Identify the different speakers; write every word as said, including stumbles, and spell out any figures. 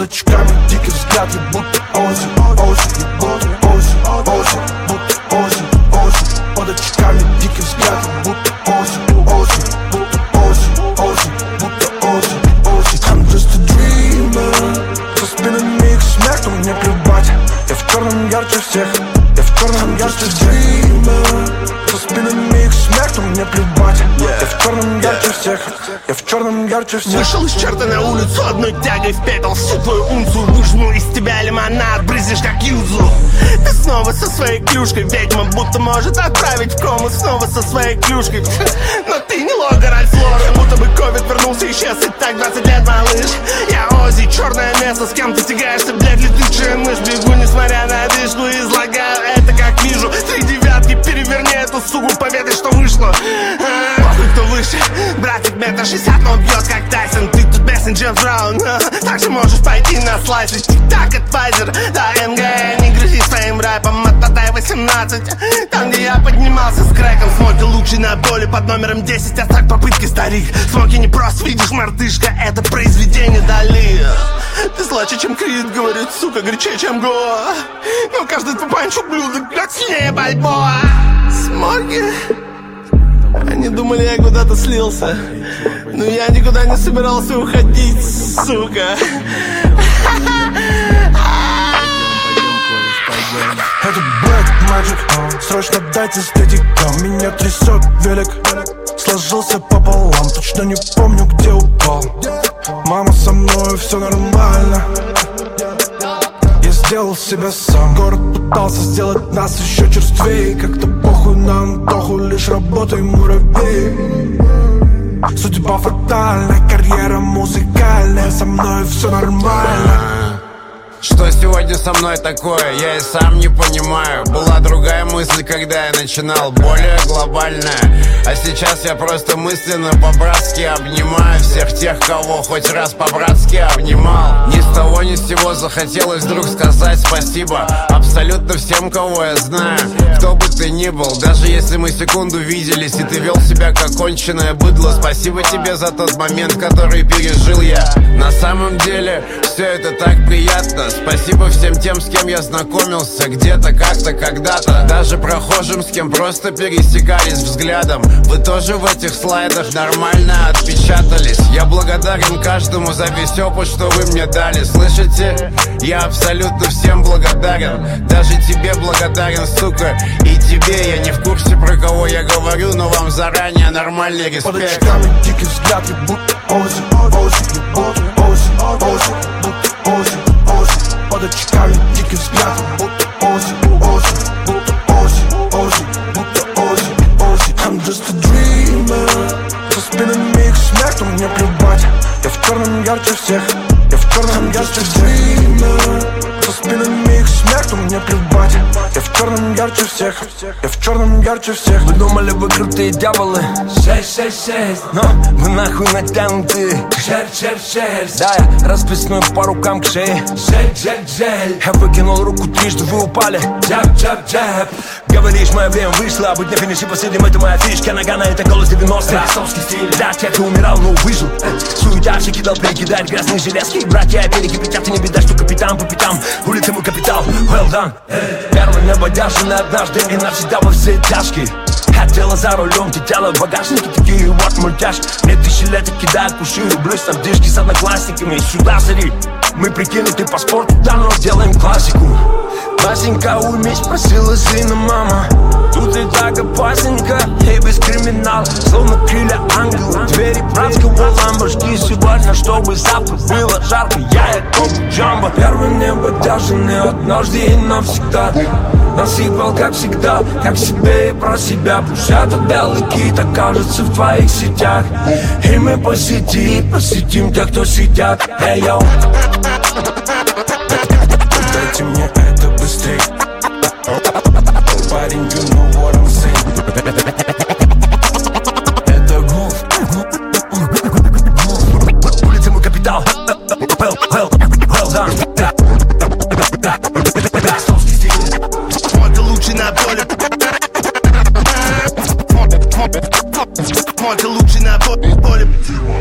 Speaker 1: Под очками дикий взгляд, я будто осень, осень, я будто осень, осень, будто осень, осень. Под очками дикий взгляд, я будто осень, осень, будто осень, осень, будто осень, осень. I'm just a dreamer. За спинами их смех, но мне плевать. Я в черном ярче всех, я в черном ярче dreamer. За спинами их смех, но мне плевать. Я в черном ярче всех, я в черном ярче всех.
Speaker 2: Вышел из черта на улицу, одной тягой впетал всю твою унцию. Выжму из тебя лимонад, брызнешь как юзу. Ты снова со своей клюшкой, ведьма будто может отправить в кому. Снова со своей клюшкой. Но ты не Логан Альфлор, как будто бы ковид вернулся, исчез. И так двадцать лет, малыш. Я Ози, черное место, с кем ты тягаешься, блядь, летучая мышь. Бегу, несмотря на одышку, излагаю это как вижу. Три девятки, переверни эту суку, поведай, что вышло. Похуй, кто выше, братик метр шестьдесят, но бьет как Тайсон. Ты тут мессенджер Браун, также можешь пойти на слайсы. Тик-так, адвайзер, да, МГ. Не грузи своим рэпом, отмотай восемнадцать. Там, где я поднимался с крэком. Смоки лучший на боли под номером десять. Отстрак попытки, старик. Смоки не просто, видишь, мартышка. Это произведение Дали. Ты злаче, чем Крид, говорит, сука, горячее, чем Гоа. Но каждый твой панч ублюдок, как сильнее Бальбоа. Смоки. Они думали, я куда-то слился, но я никуда не собирался уходить, сука.
Speaker 1: Это Black Magic, срочно дайте статика. Меня трясет велик, сложился пополам. Точно не помню, где упал. Мама со мной, все нормально. Я сделал себя сам. Город пытался сделать нас еще черствее. Как-то похуй на Антоху, лишь работай, муравей. Судьба фатальная, карьера музыкальная. Со мной все нормально.
Speaker 3: Что сегодня со мной такое, я и сам не понимаю. Была другая мысль, когда я начинал, более глобальная. А сейчас я просто мысленно по-братски обнимаю всех тех, кого хоть раз по-братски обнимал. Ни с того ни с сего захотелось вдруг сказать спасибо абсолютно всем, кого я знаю. Кто бы ты ни был, даже если мы секунду виделись и ты вел себя как конченое быдло. Спасибо тебе за тот момент, который пережил я. На самом деле, все это так приятно. Спасибо всем тем, с кем я знакомился где-то, как-то, когда-то. Даже прохожим, с кем просто пересекались взглядом. Вы тоже в этих слайдах нормально отпечатались. Я благодарен каждому за весь опыт, что вы мне дали. Слышите? Я абсолютно всем благодарен. Даже тебе благодарен, сука. И тебе, я не в курсе, про кого я говорю, но вам заранее нормальный респект.
Speaker 1: Под очками дикий взгляд, я будто осень, осень, я будто осень, осень, будто осень. Под очками дикий взгляд, будто осень, осень, будто осень, осень, будто осень, осень. I'm just a dreamer. За спинами их смех, но мне плевать. Я в черном ярче всех, я в черном ярче dreamer. За спинами их смех, но мне плевать. Я в черном ярче всех, я в черном ярче всех.
Speaker 4: Вы думали, вы крутые дьяволы? Шесть, шесть, шесть. Но вы нахуй натянутые. Шер, шер, шер. Да, я расписную по рукам к шее. Жель, жель, жель. Я выкинул руку трижды, вы упали. Джаб, джаб, джаб. Говоришь, мое время вышло, а быть на финише последним, это моя фишка. Нога на это голос девяностых. Расовский стиль. Да, я умирал, но выжил. Суета, все кидал, перекидать грязные железки. Братья перекипятят, и не беда, что капитан по пятам. Улицы мой капитал, well done. Первый небодяжный однажды и навсегда во все тяжкие. Хотела за рулем, ты тело в багажнике, такие вот мультяшки. Мне тысячи лет и кидают куши, рублюсь на дышки с одноклассниками. Сюда зри, мы прикинуты по спорту, да, но делаем классику. Васенька, уймись, просила сына мама. Тут и так опасненько, и без криминала. Словно крылья ангела, двери братского ламборжки. Сегодня, чтобы завтра было жарко, я и коп джамбо. Первый небодяжный однажды и навсегда. Насыпал, как всегда, как себе и про себя. Пусть этот белый кит окажется в твоих сетях. И мы посетим, посетим тех, кто сидят. Эй, йоу.
Speaker 1: Дайте мне это быстрей. Парень, you know what I'm saying. Это гуф.
Speaker 4: Улица мой капитал. Well, well, well done. Ростовский стиль.
Speaker 2: Мой ты лучший на поле. Мой ты лучший на поле.